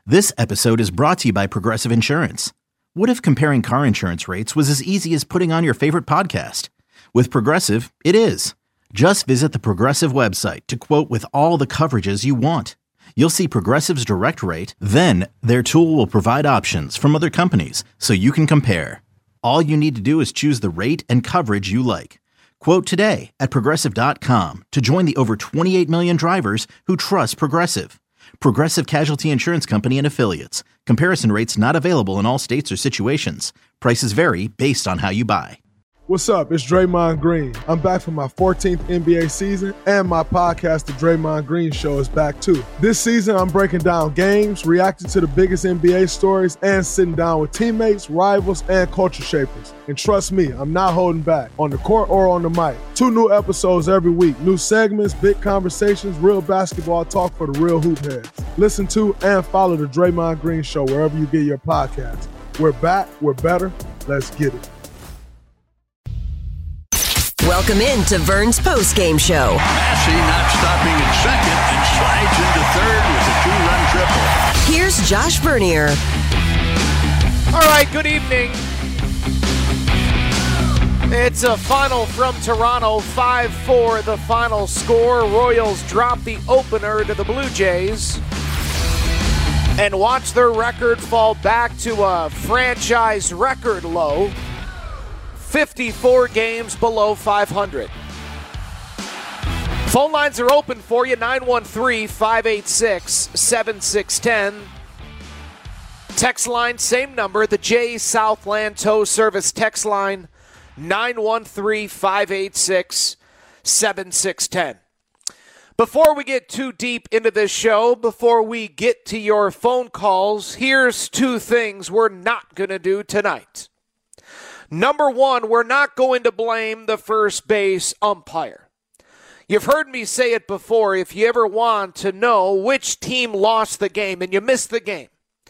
This episode is brought to you by Progressive Insurance. What if comparing car insurance rates was as easy as putting on your favorite podcast? With Progressive, it is. Just visit the Progressive website to quote with all the coverages you want. You'll see Progressive's direct rate, then their tool will provide options from other companies so you can compare. All you need to do is choose the rate and coverage you like. Quote today at Progressive.com to join the over 28 million drivers who trust Progressive. Progressive Casualty Insurance Company and Affiliates. Comparison rates not available in all states or situations. Prices vary based on how you buy. What's up? It's Draymond Green. I'm back for my 14th NBA season, and my podcast, The Draymond Green Show, is back too. This season, I'm breaking down games, reacting to the biggest NBA stories, and sitting down with teammates, rivals, and culture shapers. And trust me, I'm not holding back, on the court or on the mic. 2 new episodes every week, new segments, big conversations, real basketball talk for the real hoop heads. Listen to and follow The Draymond Green Show wherever you get your podcasts. We're back, we're better, let's get it. Welcome in to Vern's postgame show. Massey not stopping at second and slides into third with a 2-run triple. Here's Josh Vernier. All right, good evening. It's a final from Toronto, 5-4 the final score. Royals drop the opener to the Blue Jays and watch their record fall back to a franchise record low. 54 games below 500. Phone lines are open for you, 913-586-7610. Text line, same number, the J Southland Tow Service text line, 913-586-7610. Before we get too deep into this show, before we get to your phone calls, here's 2 things we're not going to do tonight. Number 1, we're not going to blame the first base umpire. You've heard me say it before. If you ever want to know which team lost the game and you missed the game,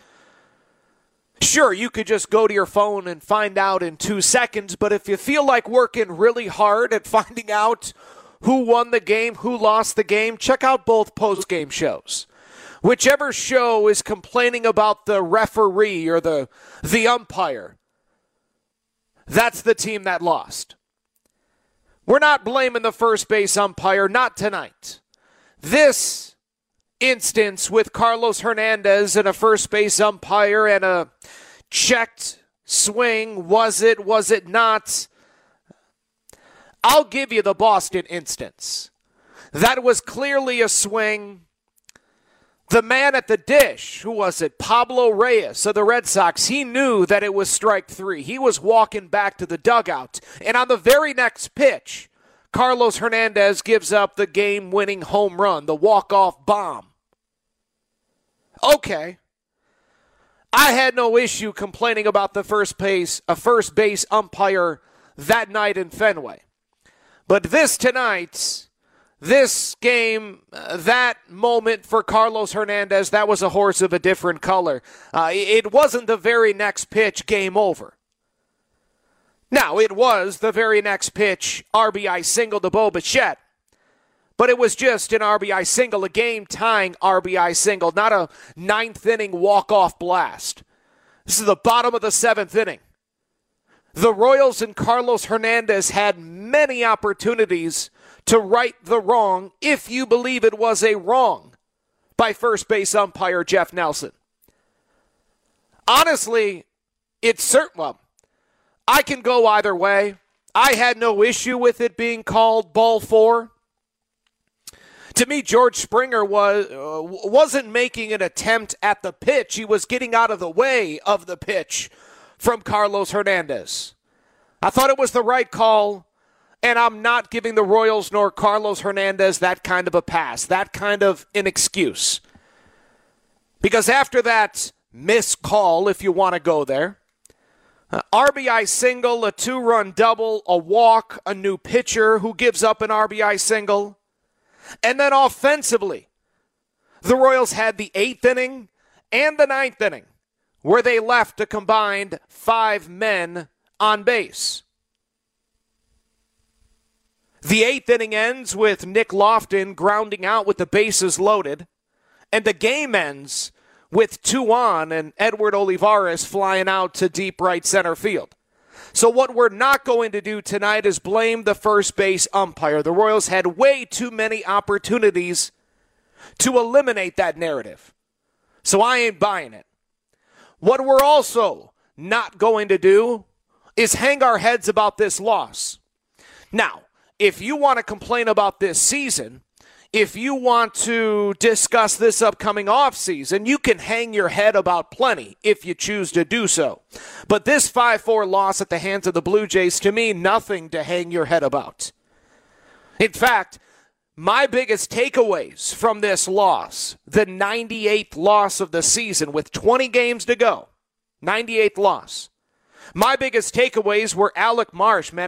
sure, you could just go to your phone and find out in 2 seconds, but if you feel like working really hard at finding out who won the game, who lost the game, check out both post-game shows. Whichever show is complaining about the referee or the umpire, that's the team that lost. We're not blaming the first base umpire, not tonight. This instance with Carlos Hernandez and a first base umpire and a checked swing, was it not? I'll give you the Boston instance. That was clearly a swing. The man at the dish, who was it? Pablo Reyes of the Red Sox, he knew that it was strike 3. He was walking back to the dugout. And on the very next pitch, Carlos Hernandez gives up the game-winning home run, the walk-off bomb. Okay. I had no issue complaining about a first base umpire that night in Fenway. But this game, that moment for Carlos Hernandez, that was a horse of a different color. It wasn't the very next pitch, game over. Now, it was the very next pitch, RBI single to Bo Bichette. But it was just an RBI single, a game-tying RBI single, not a 9th-inning walk-off blast. This is the bottom of the 7th inning. The Royals and Carlos Hernandez had many opportunities to right the wrong, if you believe it was a wrong, by first base umpire Jeff Nelson. Honestly, I can go either way. I had no issue with it being called ball 4. To me, George Springer wasn't making an attempt at the pitch. He was getting out of the way of the pitch from Carlos Hernandez. I thought it was the right call. And I'm not giving the Royals nor Carlos Hernandez that kind of a pass, that kind of an excuse. Because after that missed call, if you want to go there, RBI single, a 2-run double, a walk, a new pitcher who gives up an RBI single. And then offensively, the Royals had the 8th inning and the 9th inning where they left a combined 5 men on base. The 8th inning ends with Nick Loftin grounding out with the bases loaded, and the game ends with 2 on and Edward Olivares flying out to deep right center field. So what we're not going to do tonight is blame the first base umpire. The Royals had way too many opportunities to eliminate that narrative. So I ain't buying it. What we're also not going to do is hang our heads about this loss. Now, if you want to complain about this season, if you want to discuss this upcoming offseason, you can hang your head about plenty if you choose to do so. But this 5-4 loss at the hands of the Blue Jays, to me, nothing to hang your head about. In fact, my biggest takeaways from this loss, the 98th loss of the season with 20 games to go, 98th loss. My biggest takeaways were Alec Marsh. Man,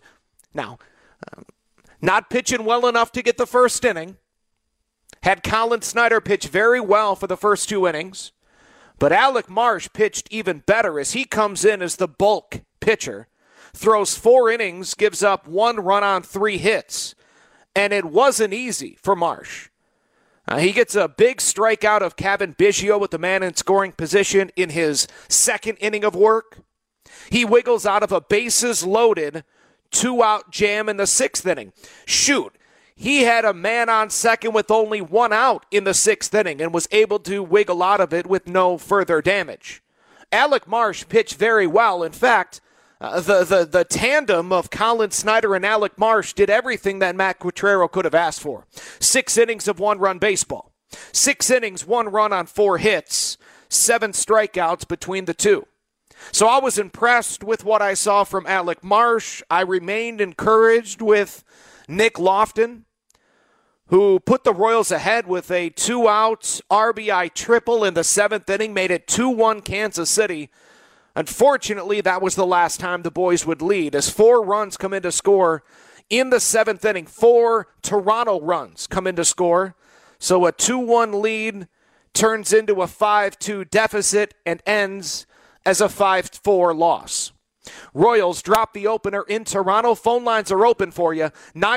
not pitching well enough to get the first inning. Had Colin Snyder pitch very well for the first 2 innings. But Alec Marsh pitched even better as he comes in as the bulk pitcher. Throws 4 innings, gives up 1 run on 3 hits. And it wasn't easy for Marsh. He gets a big strikeout of Kevin Biggio with the man in scoring position in his second inning of work. He wiggles out of a bases-loaded 2-out jam in the 6th inning. Shoot, he had a man on second with only 1 out in the 6th inning and was able to wiggle out of it with no further damage. Alec Marsh pitched very well. In fact, the tandem of Colin Snyder and Alec Marsh did everything that Matt Quatraro could have asked for. 6 innings of 1-run baseball. 6 innings, 1 run on 4 hits. 7 strikeouts between the two. So I was impressed with what I saw from Alec Marsh. I remained encouraged with Nick Loftin, who put the Royals ahead with a 2-out RBI triple in the 7th inning, made it 2-1 Kansas City. Unfortunately, that was the last time the boys would lead, as 4 runs come in to score in the 7th inning. 4 Toronto runs come in to score. So a 2-1 lead turns into a 5-2 deficit and ends as a 5-4 loss. Royals drop the opener in Toronto. Phone lines are open for you.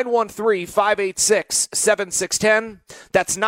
913-586-7610. That's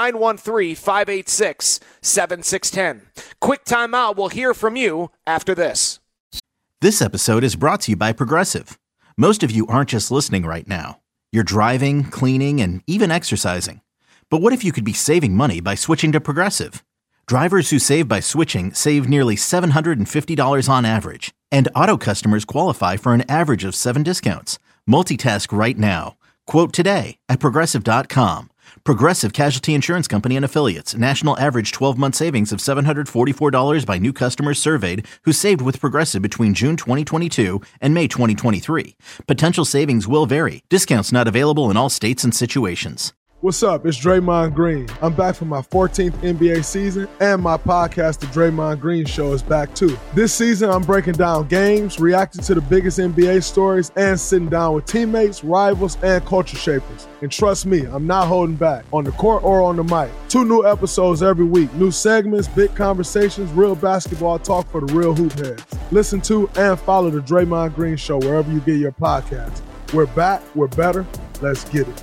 913-586-7610. Quick timeout. We'll hear from you after this. This episode is brought to you by Progressive. Most of you aren't just listening right now. You're driving, cleaning, and even exercising. But what if you could be saving money by switching to Progressive? Drivers who save by switching save nearly $750 on average, and auto customers qualify for an average of 7 discounts. Multitask right now. Quote today at Progressive.com. Progressive Casualty Insurance Company and Affiliates. National average 12-month savings of $744 by new customers surveyed who saved with Progressive between June 2022 and May 2023. Potential savings will vary. Discounts not available in all states and situations. What's up? It's Draymond Green. I'm back for my 14th NBA season, and my podcast, The Draymond Green Show, is back too. This season, I'm breaking down games, reacting to the biggest NBA stories, and sitting down with teammates, rivals, and culture shapers. And trust me, I'm not holding back, on the court or on the mic. 2 new episodes every week, new segments, big conversations, real basketball talk for the real hoop heads. Listen to and follow The Draymond Green Show wherever you get your podcasts. We're back, we're better, let's get it.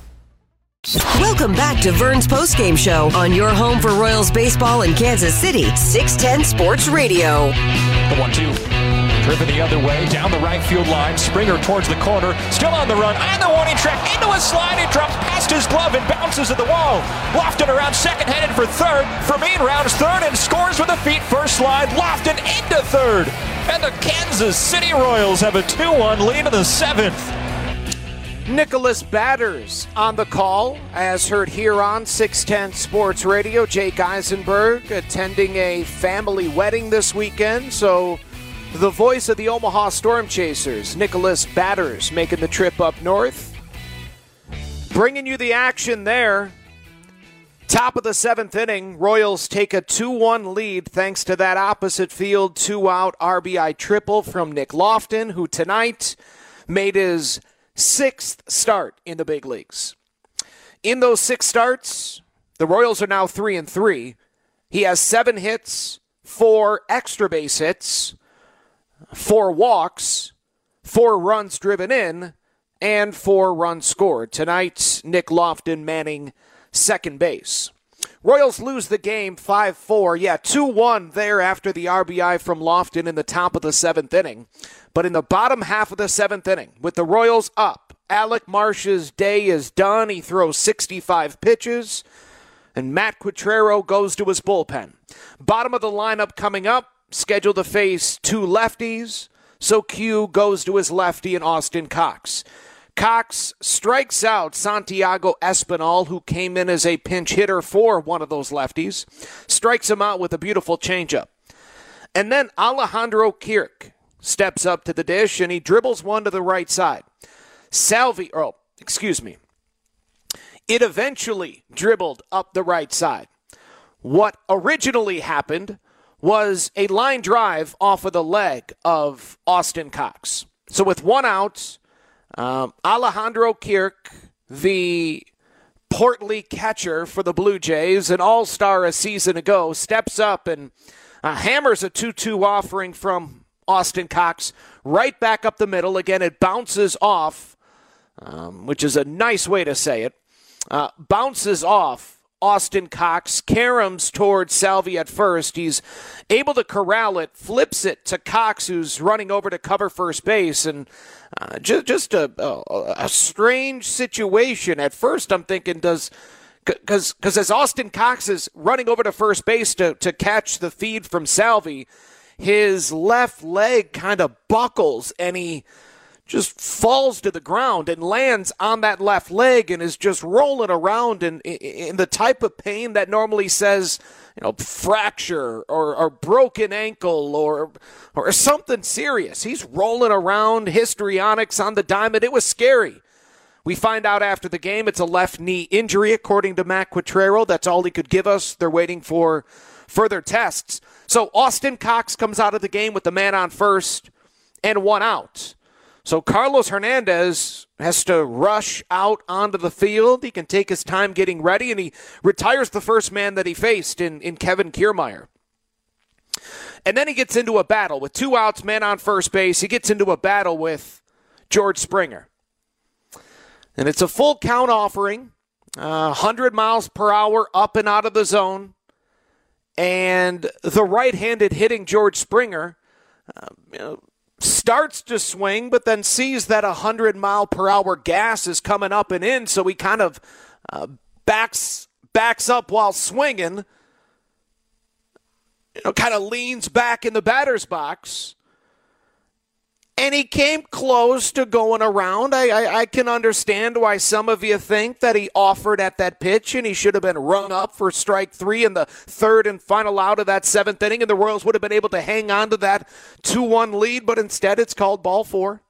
Welcome back to Vern's Postgame Show on your home for Royals baseball in Kansas City, 610 Sports Radio. The 1-2. Driven the other way, down the right field line. Springer towards the corner, still on the run, on the warning track, into a slide. It drops past his glove and bounces at the wall. Lofton around second, headed for third. Fermin rounds third and scores with a feet first slide. Lofton into third. And the Kansas City Royals have a 2-1 lead in the 7th. Nicholas Batters on the call, as heard here on 610 Sports Radio. Jake Eisenberg attending a family wedding this weekend, so the voice of the Omaha Storm Chasers, Nicholas Batters, making the trip up north. Bringing you the action there. Top of the 7th inning, Royals take a 2-1 lead thanks to that opposite field 2-out RBI triple from Nick Loftin, who tonight made his 6th start in the big leagues. In those 6 starts, the Royals are now 3-3. He has 7 hits, 4 extra base hits, 4 walks, 4 runs driven in, and 4 runs scored. Tonight, Nick Loftin manning second base. Royals lose the game 5-4. Yeah, 2-1 there after the RBI from Lofton in the top of the 7th inning. But in the bottom half of the 7th inning, with the Royals up, Alec Marsh's day is done. He throws 65 pitches, and Matt Quatraro goes to his bullpen. Bottom of the lineup coming up, scheduled to face 2 lefties, so Q goes to his lefty in Austin Cox. Cox strikes out Santiago Espinal, who came in as a pinch hitter for one of those lefties, strikes him out with a beautiful changeup. And then Alejandro Kirk steps up to the dish, and he dribbles one to the right side. It eventually dribbled up the right side. What originally happened was a line drive off of the leg of Austin Cox. So with 1 out, Alejandro Kirk, the portly catcher for the Blue Jays, an all-star a season ago, steps up and hammers a 2-2 offering from Austin Cox right back up the middle. Again, it bounces off, which is a nice way to say it, bounces off Austin Cox, caroms towards Salvi at first. He's able to corral it, flips it to Cox, who's running over to cover first base, and just a strange situation. At first, I'm thinking, because as Austin Cox is running over to first base to catch the feed from Salvi, his left leg kind of buckles, and he just falls to the ground and lands on that left leg and is just rolling around in the type of pain that normally says, fracture or broken ankle or something serious. He's rolling around, histrionics on the diamond. It was scary. We find out after the game it's a left knee injury, according to Matt Quatraro. That's all he could give us. They're waiting for further tests. So Austin Cox comes out of the game with the man on first and 1 out. So Carlos Hernandez has to rush out onto the field. He can take his time getting ready, and he retires the first man that he faced in Kevin Kiermaier. And then he gets into a battle with 2 outs, man on first base. He gets into a battle with George Springer. And it's a full count offering, 100 miles per hour up and out of the zone. And the right-handed hitting George Springer, starts to swing, but then sees that 100-mile-per-hour gas is coming up and in, so he kind of backs up while swinging, kind of leans back in the batter's box, and he came close to going around. I can understand why some of you think that he offered at that pitch and he should have been rung up for strike 3 in the 3rd and final out of that 7th inning, and the Royals would have been able to hang on to that 2-1 lead, but instead it's called ball 4.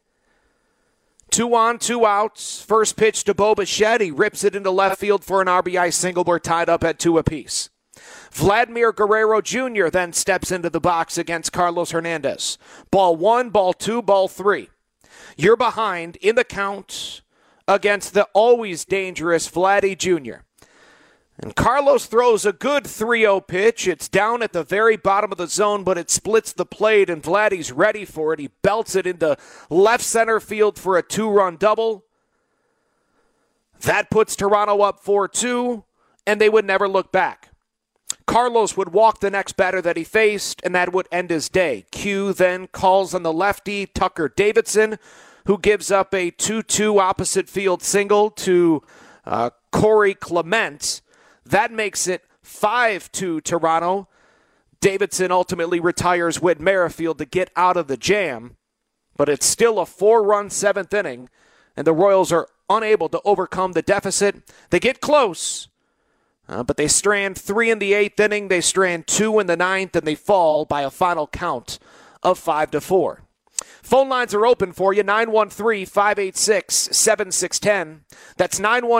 2 on, 2 outs. First pitch to Bo Bichette. He rips it into left field for an RBI single. We're tied up at 2 apiece. Vladimir Guerrero Jr. then steps into the box against Carlos Hernandez. Ball 1, ball 2, ball 3. You're behind in the count against the always dangerous Vladdy Jr. And Carlos throws a good 3-0 pitch. It's down at the very bottom of the zone, but it splits the plate, and Vladdy's ready for it. He belts it into left center field for a 2-run double. That puts Toronto up 4-2, and they would never look back. Carlos would walk the next batter that he faced, and that would end his day. Q then calls on the lefty, Tucker Davidson, who gives up a 2-2 opposite field single to Corey Clement. That makes it 5-2 Toronto. Davidson ultimately retires Whit Merrifield to get out of the jam, but it's still a 4-run 7th inning, and the Royals are unable to overcome the deficit. They get close, but they strand 3 in the 8th inning, they strand 2 in the 9th, and they fall by a final count of 5-4. Phone lines are open for you, 913-586-7610. That's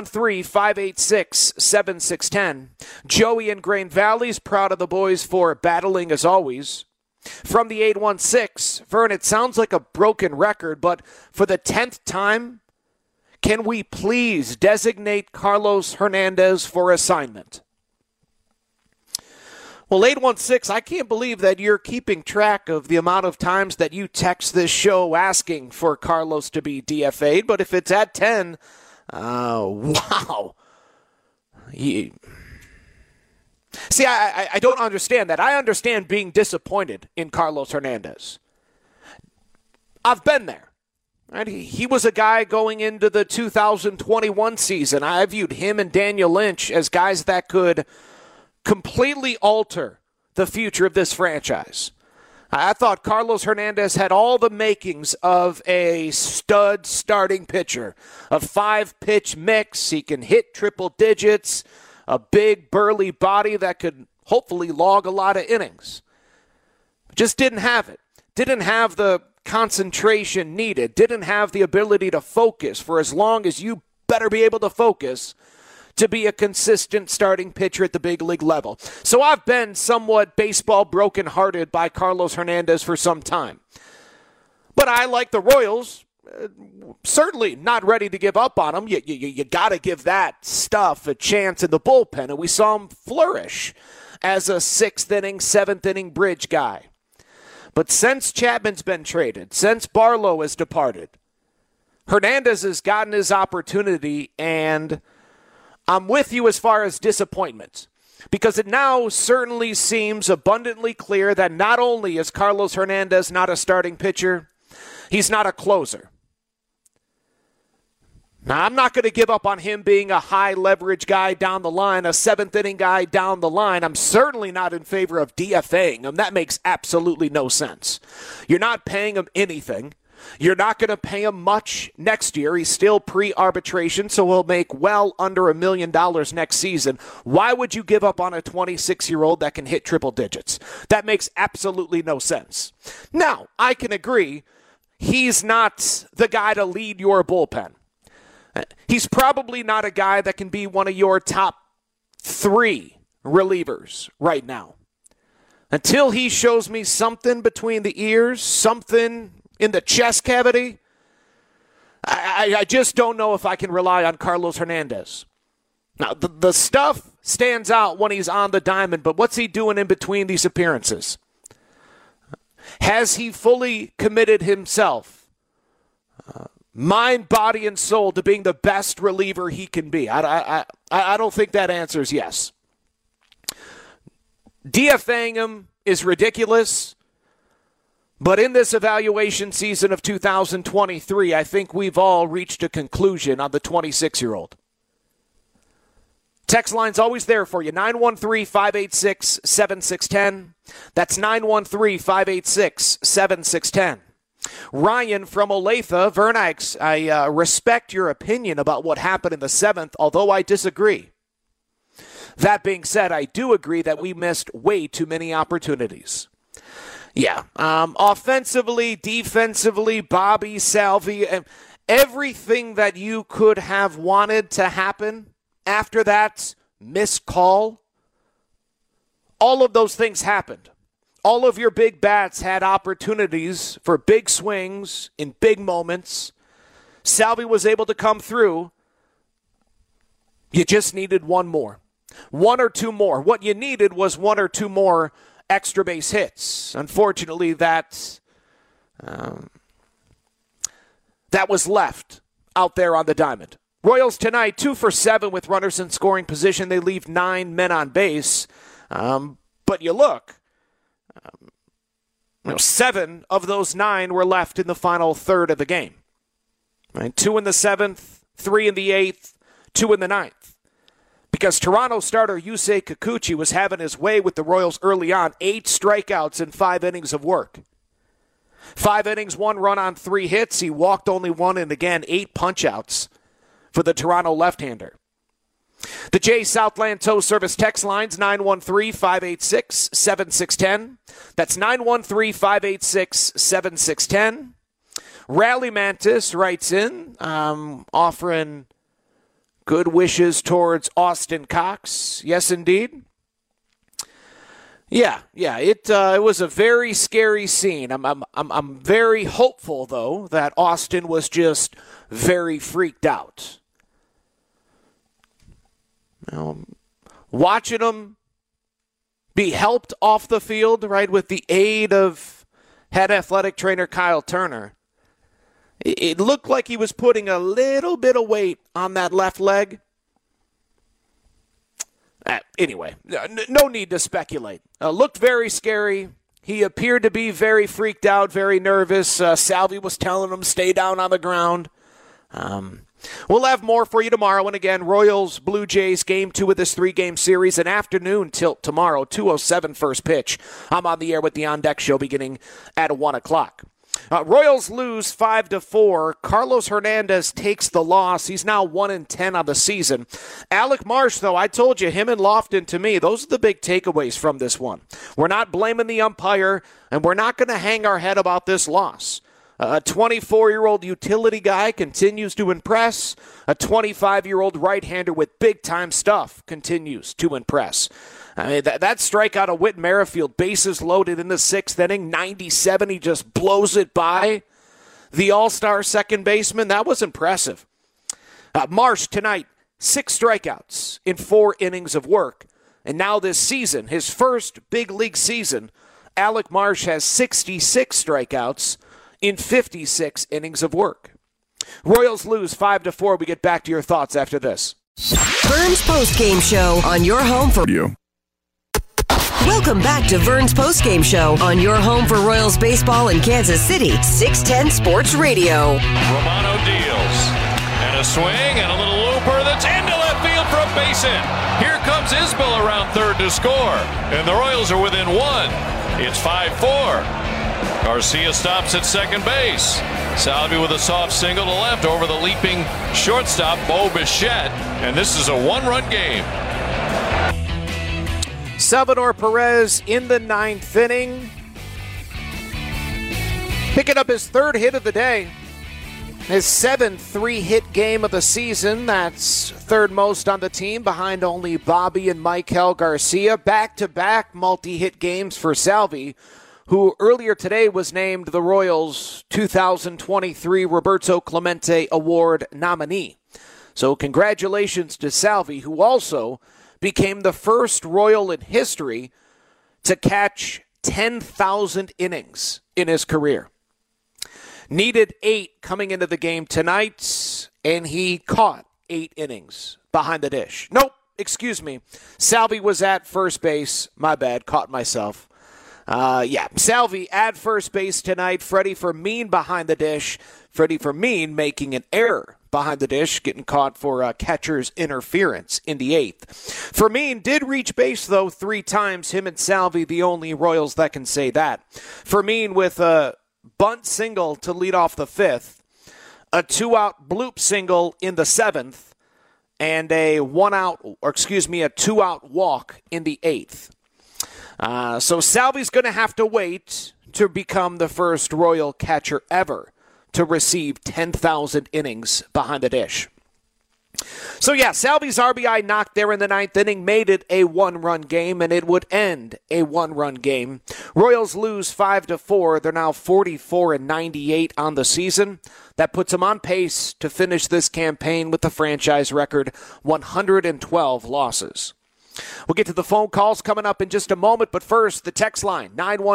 913-586-7610. Joey in Grain Valley's proud of the boys for battling as always. From the 816, Vern, it sounds like a broken record, but for the 10th time, can we please designate Carlos Hernandez for assignment? Well, 816, I can't believe that you're keeping track of the amount of times that you text this show asking for Carlos to be DFA'd, but if it's at 10, wow. See, I don't understand that. I understand being disappointed in Carlos Hernandez. I've been there. Right? He was a guy going into the 2021 season. I viewed him and Daniel Lynch as guys that could completely alter the future of this franchise. I thought Carlos Hernandez had all the makings of a stud starting pitcher. A 5-pitch mix. He can hit triple digits. A big, burly body that could hopefully log a lot of innings. Just didn't have it. Didn't have the concentration needed. Didn't have the ability to focus for as long as you better be able to focus to be a consistent starting pitcher at the big league level. So I've been somewhat baseball brokenhearted by Carlos Hernandez for some time. But I, like the Royals, certainly not ready to give up on him. You got to give that stuff a chance in the bullpen, and we saw him flourish as a 6th inning, 7th inning bridge guy. But since Chapman's been traded, since Barlow has departed, Hernandez has gotten his opportunity, and I'm with you as far as disappointment, because it now certainly seems abundantly clear that not only is Carlos Hernandez not a starting pitcher, he's not a closer. Now, I'm not going to give up on him being a high-leverage guy down the line, a 7th-inning guy down the line. I'm certainly not in favor of DFAing him. That makes absolutely no sense. You're not paying him anything. You're not going to pay him much next year. He's still pre-arbitration, so he'll make well under $1 million next season. Why would you give up on a 26-year-old that can hit triple digits? That makes absolutely no sense. Now, I can agree he's not the guy to lead your bullpen. He's probably not a guy that can be one of your top 3 relievers right now. Until he shows me something between the ears, something in the chest cavity, I just don't know if I can rely on Carlos Hernandez. Now, the stuff stands out when he's on the diamond, but what's he doing in between these appearances? Has he fully committed himself, mind, body, and soul, to being the best reliever he can be? I don't think that answer is yes. DFAing him is ridiculous. But in this evaluation season of 2023, I think we've all reached a conclusion on the 26-year-old. Text line's always there for you, 913-586-7610. That's 913-586-7610. Ryan from Olathe, Vern, I respect your opinion about what happened in the 7th, although I disagree. That being said, I do agree that we missed way too many opportunities. Yeah, offensively, defensively, Bobby, Salvi, everything that you could have wanted to happen after that missed call, all of those things happened. All of your big bats had opportunities for big swings in big moments. Salvi was able to come through. You just needed one more. 1 or 2 more. What you needed was 1 or 2 more extra base hits. Unfortunately, that was left out there on the diamond. Royals tonight, 2 for 7 with runners in scoring position. They leave 9 men on base. But you look, 7 of those 9 were left in the final third of the game. Right? 2 in the 7th, 3 in the 8th, 2 in the 9th. Because Toronto starter Yusei Kikuchi was having his way with the Royals early on. 8 strikeouts in 5 innings of work. 5 innings, 1 run on 3 hits. He walked only 1, and again, 8 punch-outs for the Toronto left-hander. The Jay Southland Tow Service text lines, 913-586-7610. That's 913-586-7610. Rally Mantis writes in, offering good wishes towards Austin Cox. Yes, indeed. Yeah. It was a very scary scene. I'm very hopeful, though, that Austin was just very freaked out. Watching him be helped off the field, right, with the aid of head athletic trainer Kyle Turner, it looked like he was putting a little bit of weight on that left leg. Anyway, no need to speculate. Looked very scary. He appeared to be very freaked out, very nervous. Salvi was telling him, stay down on the ground. We'll have more for you tomorrow. And again, Royals, Blue Jays, Game 2 of this 3-game series. An afternoon tilt tomorrow, 2:07 first pitch. I'm on the air with the On Deck Show beginning at 1 o'clock. Royals lose 5-4. Carlos Hernandez takes the loss. He's now 1-10 on the season. Alec Marsh, though, I told you, him and Lofton, to me, those are the big takeaways from this one. We're not blaming the umpire, and we're not going to hang our head about this loss. A 24-year-old utility guy continues to impress. A 25-year-old right-hander with big-time stuff continues to impress. I mean, that strikeout of Whit Merrifield, bases loaded in the 6th inning, 97, he just blows it by the all-star second baseman. That was impressive. Marsh tonight, 6 strikeouts in 4 innings of work. And now this season, his first big league season, Alec Marsh has 66 strikeouts in 56 innings of work. Royals lose 5-4. We get back to your thoughts after this. Vern's postgame show on your home for you. Welcome back to Vern's postgame show on your home for Royals baseball in Kansas City, 610 Sports Radio. Romano deals. And a swing and a little looper that's into left field for a base hit. Here comes Isbell around third to score. And the Royals are within 1. It's 5-4. Garcia stops at second base. Salvi with a soft single to left over the leaping shortstop, Bo Bichette. And this is a 1-run game. Salvador Perez in the 9th inning, picking up his 3rd hit of the day. His 7th 3-hit game of the season. That's 3rd most on the team, behind only Bobby and Michael Garcia. Back-to-back multi-hit games for Salvi, who earlier today was named the Royals' 2023 Roberto Clemente Award nominee. So congratulations to Salvi, who also became the first Royal in history to catch 10,000 innings in his career. Needed 8 coming into the game tonight, and he caught 8 innings behind the dish. Nope, excuse me. Salvi was at first base. My bad, caught myself. Salvi at first base tonight. Freddie Fermin behind the dish. Freddie Fermin making an error behind the dish, getting caught for catcher's interference in the 8th. Fermin did reach base, though, 3 times. Him and Salvi, the only Royals that can say that. Fermin with a bunt single to lead off the 5th, a 2-out bloop single in the 7th, and a 2-out walk in the 8th. So Salvi's going to have to wait to become the first Royal catcher ever to receive 10,000 innings behind the dish. So Salvi's RBI knock there in the 9th inning made it a 1-run game, and it would end a 1-run game. Royals lose 5-4. They're now 44-98 on the season. That puts them on pace to finish this campaign with the franchise record 112 losses. We'll get to the phone calls coming up in just a moment, but first, the text line,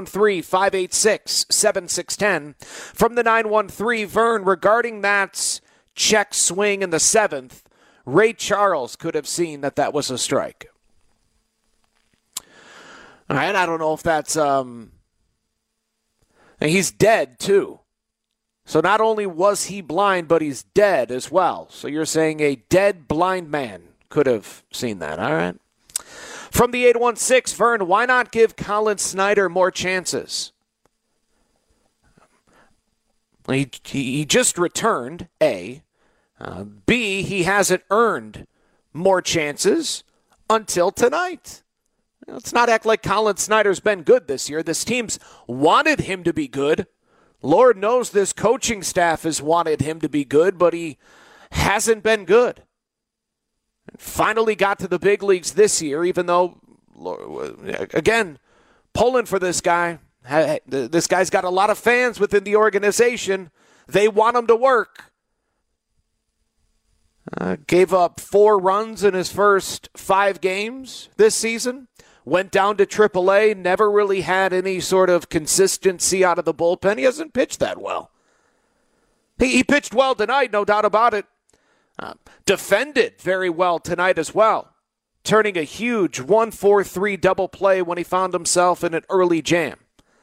913-586-7610. From the 913, Vern, regarding that check swing in the 7th, Ray Charles could have seen that was a strike. All right, I don't know if that's... he's dead, too. So not only was he blind, but he's dead as well. So you're saying a dead blind man could have seen that, all right? From the 816, Vern, why not give Colin Snyder more chances? He just returned, A. B, he hasn't earned more chances until tonight. Let's not act like Colin Snyder's been good this year. This team's wanted him to be good. Lord knows this coaching staff has wanted him to be good, but he hasn't been good. Finally got to the big leagues this year, even though, again, pulling for this guy. This guy's got a lot of fans within the organization. They want him to work. Gave up 4 runs in his first 5 games this season. Went down to AAA. Never really had any sort of consistency out of the bullpen. He hasn't pitched that well. He pitched well tonight, no doubt about it. Defended very well tonight as well. turning a huge 1-4-3 double play when he found himself in an early jam.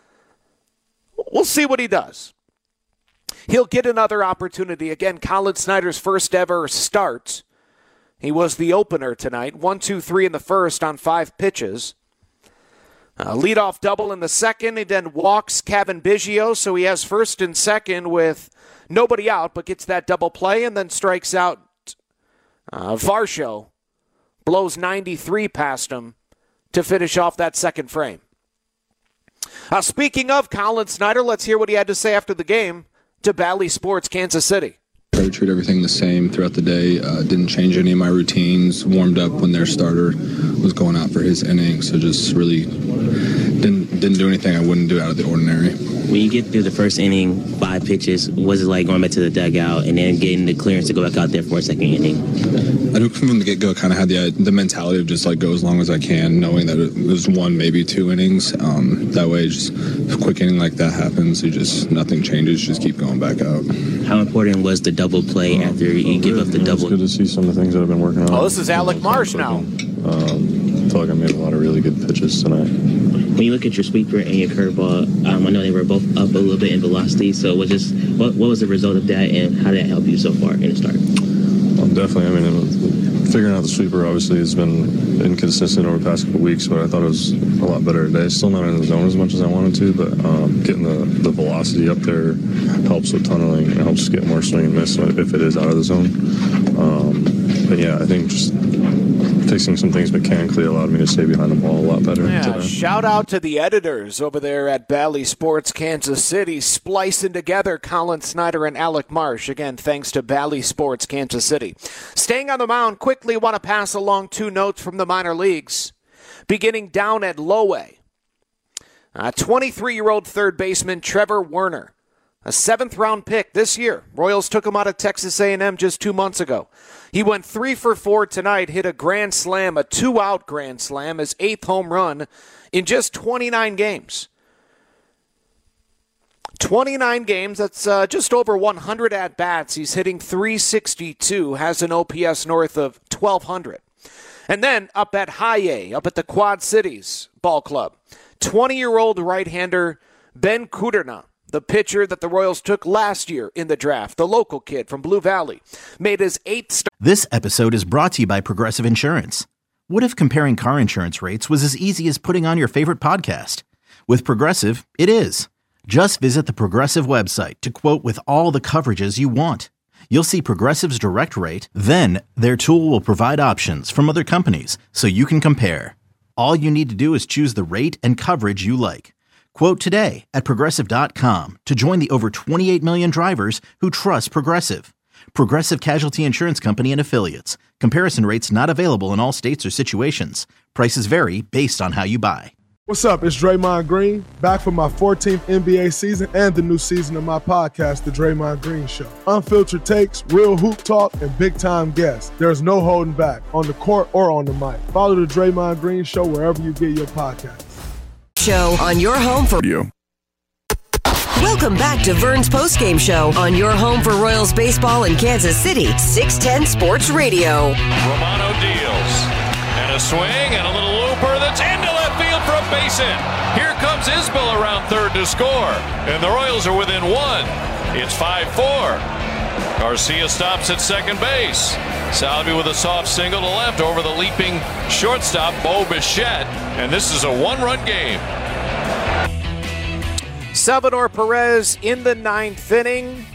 We'll see what he does. He'll get another opportunity. Again, Colin Snyder's first ever start. He was the opener tonight. 1-2-3 in the first on 5 pitches. Leadoff double in the second. He then walks Kevin Biggio, so he has first and second with nobody out, but gets that double play and then strikes out Varsho. Blows 93 past him to finish off that second frame. Speaking of Colin Snyder, let's hear what he had to say after the game to Bally Sports Kansas City. Try to treat everything the same throughout the day. Didn't change any of my routines. Warmed up when their starter was going out for his inning. So just really didn't do anything I wouldn't do out of the ordinary. When you get through the first inning, 5 pitches, was it like going back to the dugout and then getting the clearance to go back out there for a second inning? I knew from the get-go kind of had the mentality of just like go as long as I can, knowing that it was 1, maybe 2 innings. That way, just a quick inning like that happens, nothing changes, just keep going back out. How important was the double play after you give up the double? It's good to see some of the things that I've been working on. Oh, this is Alec Marsh now. I feel like I made a lot of really good pitches tonight. When you look at your sweeper and your curveball, I know they were both up a little bit in velocity, so what was the result of that, and how did that help you so far in the start? Definitely. Figuring out the sweeper obviously has been inconsistent over the past couple weeks, but I thought it was a lot better today. Still not in the zone as much as I wanted to, but getting the velocity up there helps with tunneling. It helps get more swing and miss if it is out of the zone. But yeah, I think just fixing some things mechanically allowed me to stay behind the ball a lot better. Yeah, shout out to the editors over there at Bally Sports Kansas City, splicing together Colin Snyder and Alec Marsh. Again, thanks to Bally Sports Kansas City. Staying on the mound, quickly want to pass along 2 notes from the minor leagues. Beginning down at low A, 23-year-old third baseman Trevor Werner. A 7th-round pick this year. Royals took him out of Texas A&M just 2 months ago. He went 3 for 4 tonight, hit a grand slam, a 2-out grand slam, his 8th home run in just 29 games. 29 games, that's just over 100 at-bats. He's hitting .362, has an OPS north of 1,200. And then up at High A, up at the Quad Cities Ball Club, 20-year-old right-hander Ben Kudrna. The pitcher that the Royals took last year in the draft, the local kid from Blue Valley, made his 8th start. This episode is brought to you by Progressive Insurance. What if comparing car insurance rates was as easy as putting on your favorite podcast? With Progressive, it is. Just visit the Progressive website to quote with all the coverages you want. You'll see Progressive's direct rate, then their tool will provide options from other companies so you can compare. All you need to do is choose the rate and coverage you like. Quote today at Progressive.com to join the over 28 million drivers who trust Progressive. Progressive Casualty Insurance Company and Affiliates. Comparison rates not available in all states or situations. Prices vary based on how you buy. What's up? It's Draymond Green, back for my 14th NBA season and the new season of my podcast, The Draymond Green Show. Unfiltered takes, real hoop talk, and big-time guests. There's no holding back, on the court or on the mic. Follow The Draymond Green Show wherever you get your podcasts. Show on your home for You. Welcome back to Vern's postgame show on your home for Royals baseball in Kansas City, 610 Sports Radio. Romano deals. And a swing and a little looper that's into left field for a base hit. Here comes Isbell around third to score. And the Royals are within 1. It's 5-4. Garcia stops at second base. Salvi with a soft single to left over the leaping shortstop, Bo Bichette. And this is a 1-run game. Salvador Perez in the 9th inning.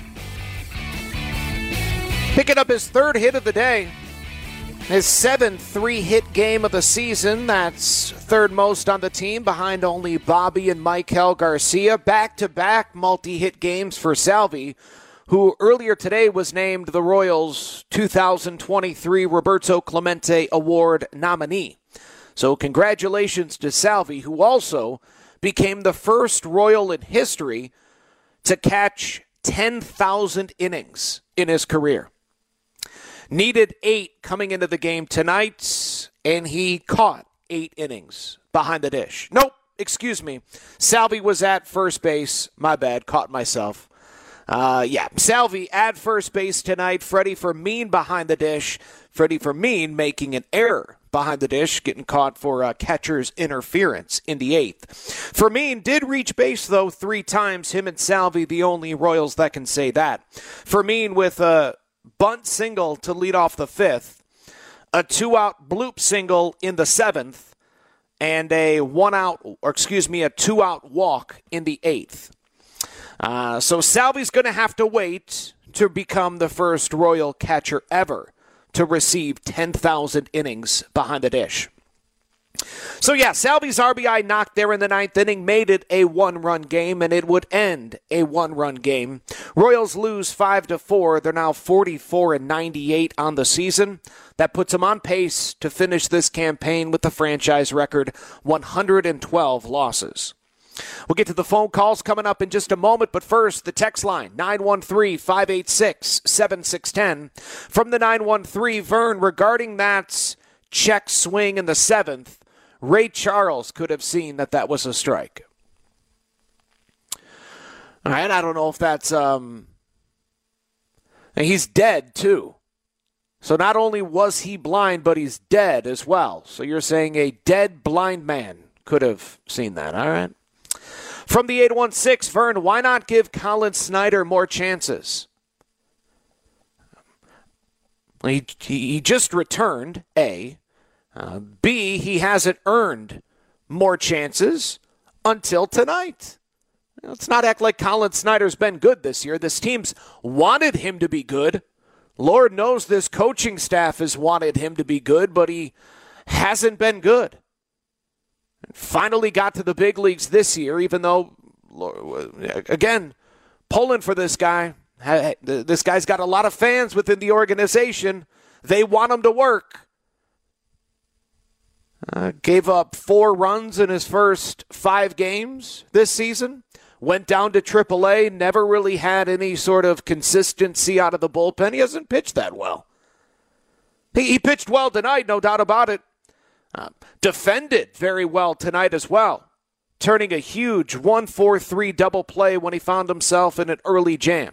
Picking up his 3rd hit of the day. His 7th 3-hit game of the season. That's 3rd most on the team behind only Bobby and Maikel Garcia. Back-to-back multi-hit games for Salvi, who earlier today was named the Royals' 2023 Roberto Clemente Award nominee. So congratulations to Salvi, who also became the first Royal in history to catch 10,000 innings in his career. Needed 8 coming into the game tonight, and he caught 8 innings behind the dish. Nope, excuse me. Salvi was at first base. My bad, caught myself. Salvi at first base tonight. Freddie Fermin behind the dish. Freddie Fermin making an error behind the dish, getting caught for catcher's interference in the 8th. Fermin did reach base, though, 3 times. Him and Salvi, the only Royals that can say that. Fermin with a bunt single to lead off the 5th, a 2-out bloop single in the 7th, and a 2-out walk in the 8th. So Salvi's going to have to wait to become the first Royal catcher ever to receive 10,000 innings behind the dish. So, Salvi's RBI knock there in the 9th inning made it a 1-run game, and it would end a 1-run game. Royals lose 5-4. They're now 44-98 on the season. That puts them on pace to finish this campaign with the franchise record 112 losses. We'll get to the phone calls coming up in just a moment, but first, the text line, 913-586-7610. From the 913, Vern, regarding that check swing in the 7th, Ray Charles could have seen that was a strike. All right, I don't know if that's... and he's dead, too. So not only was he blind, but he's dead as well. So you're saying a dead blind man could have seen that, all right? From the 816, Vern, why not give Colin Snyder more chances? He just returned, A. B, he hasn't earned more chances until tonight. Let's not act like Colin Snyder's been good this year. This team's wanted him to be good. Lord knows this coaching staff has wanted him to be good, but he hasn't been good. Finally got to the big leagues this year, even though, again, pulling for this guy. This guy's got a lot of fans within the organization. They want him to work. Gave up 4 runs in his first 5 games this season. Went down to AAA. Never really had any sort of consistency out of the bullpen. He hasn't pitched that well. He pitched well tonight, no doubt about it. Defended very well tonight as well, turning a huge 1-4-3 double play when he found himself in an early jam.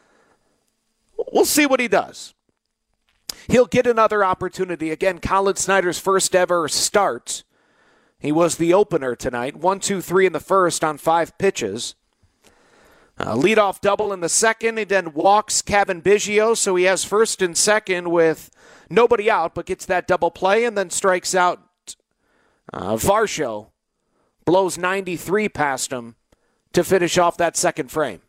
We'll see what he does. He'll get another opportunity. Again, Colin Snyder's first ever start. He was the opener tonight. 1-2-3 in the first on 5 pitches. Leadoff double in the second. He then walks Kevin Biggio, so he has first and second with nobody out, but gets that double play and then strikes out Varsho. Blows 93 past him to finish off that second frame.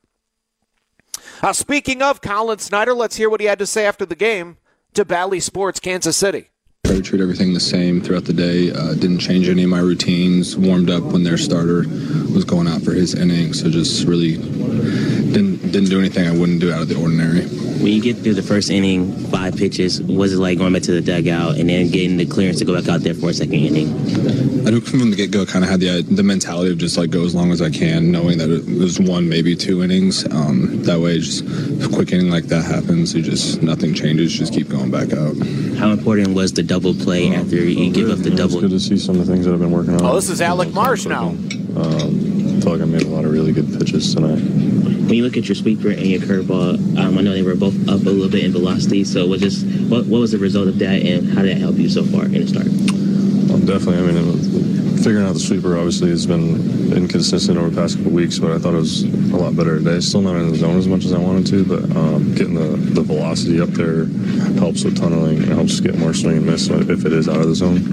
Speaking of Colin Snyder, let's hear what he had to say after the game to Bally Sports Kansas City. Try to treat everything the same throughout the day. Didn't change any of my routines. Warmed up when their starter was going out for his inning. So just really didn't do anything I wouldn't do out of the ordinary. When you get through the first inning, 5 pitches, what was it like going back to the dugout and then getting the clearance to go back out there for a second inning? I knew from the get-go kind of had the mentality of just like go as long as I can, knowing that it was 1, maybe 2 innings. That way, just if a quick inning like that happens, nothing changes, just keep going back out. How important was the double play after you give up the double? It's good to see some of the things that I've been working on. Oh, this is Alec Marsh now. I feel like I made a lot of really good pitches tonight. When you look at your sweeper and your curveball, I know they were both up a little bit in velocity. So what was the result of that, and how did that help you so far in the start? Definitely. Figuring out the sweeper obviously has been inconsistent over the past couple weeks, but I thought it was a lot better today. Still not in the zone as much as I wanted to, but getting the velocity up there helps with tunneling. It helps get more swing and miss if it is out of the zone.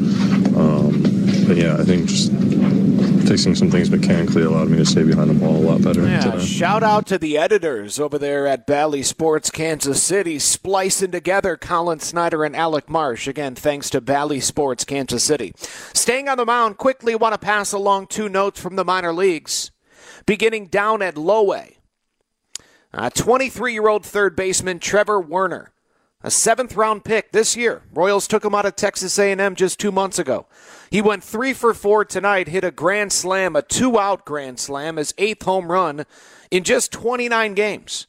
I think just fixing some things mechanically allowed me to stay behind the ball a lot better today. Shout out to the editors over there at Bally Sports Kansas City, splicing together Colin Snyder and Alec Marsh. Again, thanks to Bally Sports Kansas City. Staying on the mound, quickly want to pass along 2 notes from the minor leagues. Beginning down at low A, 23-year-old third baseman Trevor Werner, a 7th-round pick this year. Royals took him out of Texas A&M just 2 months ago. He went 3 for 4 tonight, hit a grand slam, a 2-out grand slam, his 8th home run in just 29 games.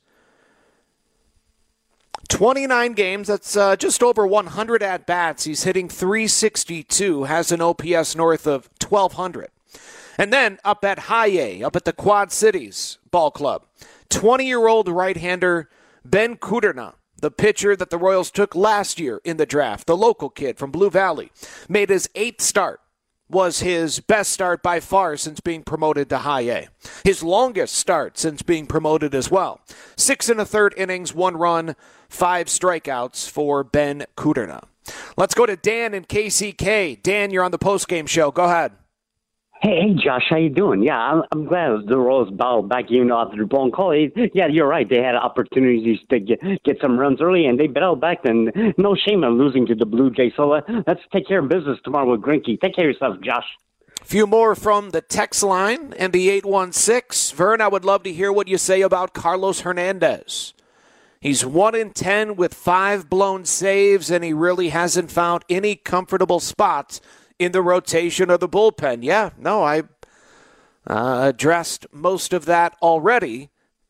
29 games, that's just over 100 at-bats. He's hitting .362, has an OPS north of 1,200. And then up at High A, up at the Quad Cities Ball Club, 20-year-old right-hander Ben Kudrna, the pitcher that the Royals took last year in the draft, the local kid from Blue Valley, made his 8th start. Was his best start by far since being promoted to High A. His longest start since being promoted as well. 6 1/3 innings, 1 run, 5 strikeouts for Ben Kudrna. Let's go to Dan in KCK. Dan, you're on the postgame show. Go ahead. Hey, Josh, how you doing? Yeah, I'm glad the Royals battled back even after the blown call. Yeah, you're right. They had opportunities to get some runs early, and they battled back. And no shame in losing to the Blue Jays. So let's take care of business tomorrow with Greinke. Take care of yourself, Josh. A few more from the text line and the 816. Vern, I would love to hear what you say about Carlos Hernandez. He's 1-10 with 5 blown saves, and he really hasn't found any comfortable spots in the rotation or the bullpen. Yeah, no, I addressed most of that already.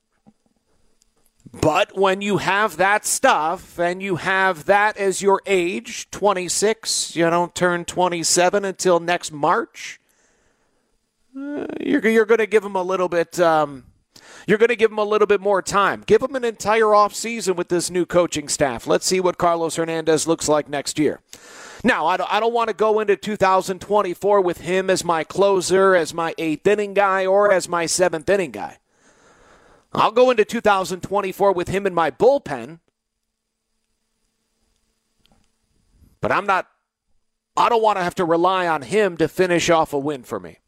But when you have that stuff and you have that as your age, 26, you don't turn 27 until next March, you're going to give him a little bit. You're going to give him a little bit more time. Give him an entire offseason with this new coaching staff. Let's see what Carlos Hernandez looks like next year. Now, I don't want to go into 2024 with him as my closer, as my 8th inning guy, or as my 7th inning guy. I'll go into 2024 with him in my bullpen. But I don't want to have to rely on him to finish off a win for me.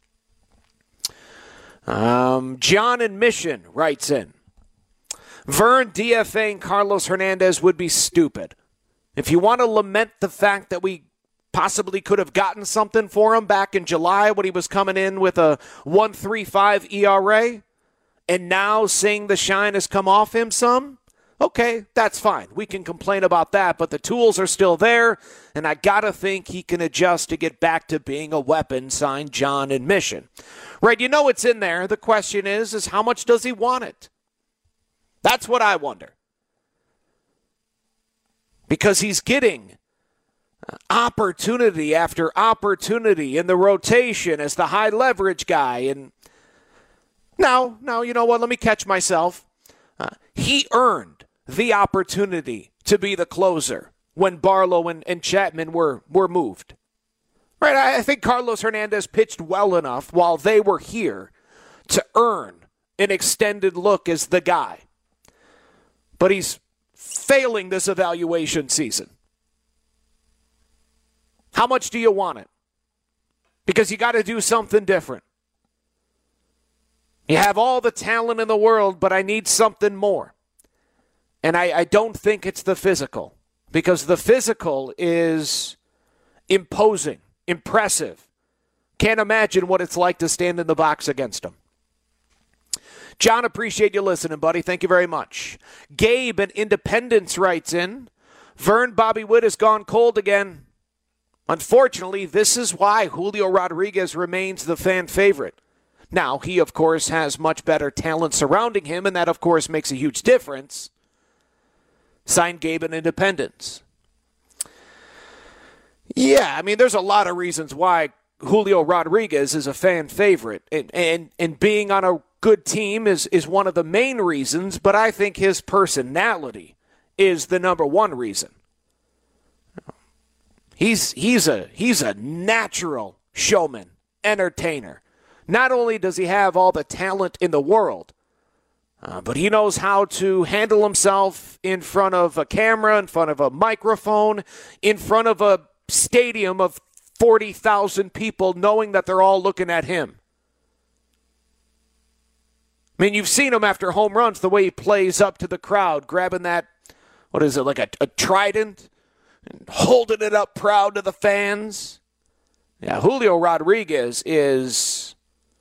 John in Mission writes in, Vern, DFAing Carlos Hernandez would be stupid. If you want to lament the fact that we possibly could have gotten something for him back in July when he was coming in with a 1.35 ERA, and now seeing the shine has come off him some, okay, that's fine. We can complain about that, but the tools are still there, and I got to think he can adjust to get back to being a weapon, signed John in Mission. Right, you know it's in there. The question is how much does he want it? That's what I wonder. Because he's getting opportunity after opportunity in the rotation as the high leverage guy. And now, you know what? Let me catch myself. He earned the opportunity to be the closer when Barlow and Chapman were moved. Right? I think Carlos Hernandez pitched well enough while they were here to earn an extended look as the guy. But he's failing this evaluation season. How much do you want it? Because you got to do something different. You have all the talent in the world, but I need something more. And I don't think it's the physical, because the physical is imposing, impressive. Can't imagine what it's like to stand in the box against him. John, appreciate you listening, buddy. Thank you very much. Gabe in Independence writes in, Vern, Bobby Witt has gone cold again. Unfortunately, this is why Julio Rodriguez remains the fan favorite. Now, he, of course, has much better talent surrounding him, and that, of course, makes a huge difference. Signed Gabe in Independence. Yeah, I mean, there's a lot of reasons why Julio Rodriguez is a fan favorite, and being on a good team is one of the main reasons, but I think his personality is the number one reason. He's a natural showman, entertainer. Not only does he have all the talent in the world, but he knows how to handle himself in front of a camera, in front of a microphone, in front of a stadium of 40,000 people, knowing that they're all looking at him. I mean, you've seen him after home runs, the way he plays up to the crowd, grabbing that, what is it, like a trident, and holding it up proud to the fans. Yeah, Julio Rodriguez is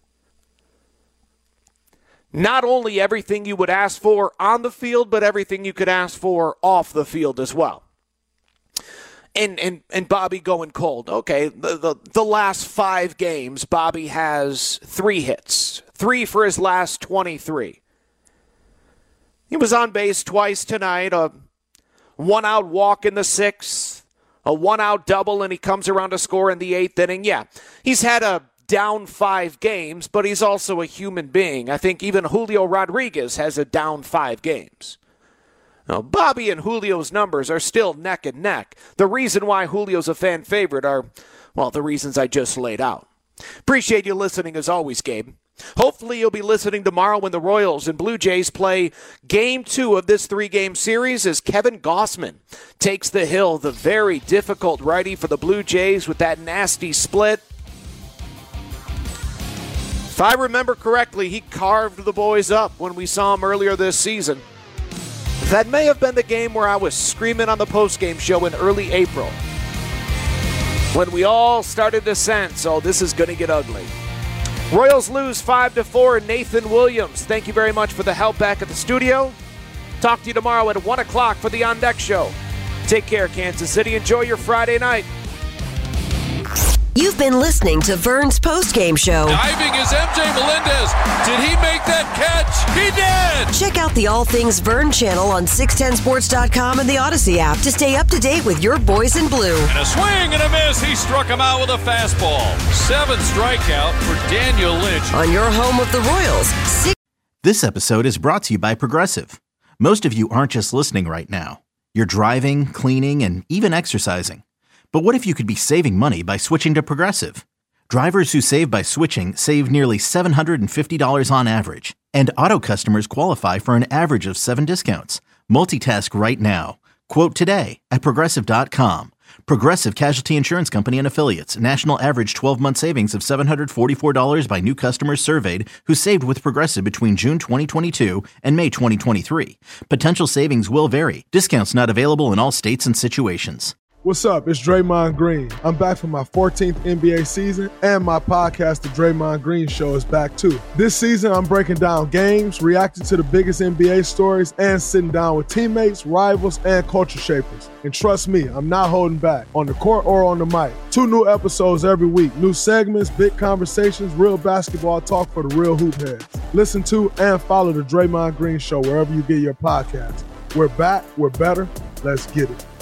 not only everything you would ask for on the field, but everything you could ask for off the field as well. And Bobby going cold. Okay, the last 5 games, Bobby has 3 hits. 3 for his last 23. He was on base twice tonight. A 1-out walk in the 6th. A 1-out double, and he comes around to score in the 8th inning. Yeah, he's had a down 5 games, but he's also a human being. I think even Julio Rodriguez has a down 5 games. Now, Bobby and Julio's numbers are still neck and neck. The reason why Julio's a fan favorite are, well, the reasons I just laid out. Appreciate you listening as always, Gabe. Hopefully you'll be listening tomorrow when the Royals and Blue Jays play Game 2 of this 3-game series as Kevin Gausman takes the hill, the very difficult righty for the Blue Jays with that nasty split. If I remember correctly, he carved the boys up when we saw him earlier this season. That may have been the game where I was screaming on the postgame show in early April, when we all started to sense, oh, this is going to get ugly. Royals lose 5-4. Nathan Williams, thank you very much for the help back at the studio. Talk to you tomorrow at 1 o'clock for the On Deck Show. Take care, Kansas City. Enjoy your Friday night. You've been listening to Vern's postgame show. Diving is MJ Melendez. Did he make that catch? He did! Check out the All Things Vern channel on 610sports.com and the Odyssey app to stay up to date with your boys in blue. And a swing and a miss. He struck him out with a fastball. 7th strikeout for Daniel Lynch. On your home of the Royals. This episode is brought to you by Progressive. Most of you aren't just listening right now. You're driving, cleaning, and even exercising. But what if you could be saving money by switching to Progressive? Drivers who save by switching save nearly $750 on average. And auto customers qualify for an average of 7 discounts. Multitask right now. Quote today at Progressive.com. Progressive Casualty Insurance Company and Affiliates. National average 12-month savings of $744 by new customers surveyed who saved with Progressive between June 2022 and May 2023. Potential savings will vary. Discounts not available in all states and situations. What's up? It's Draymond Green. I'm back for my 14th NBA season, and my podcast, The Draymond Green Show, is back too. This season, I'm breaking down games, reacting to the biggest NBA stories, and sitting down with teammates, rivals, and culture shapers. And trust me, I'm not holding back, on the court or on the mic. 2 new episodes every week, new segments, big conversations, real basketball talk for the real hoop heads. Listen to and follow The Draymond Green Show wherever you get your podcasts. We're back, we're better, let's get it.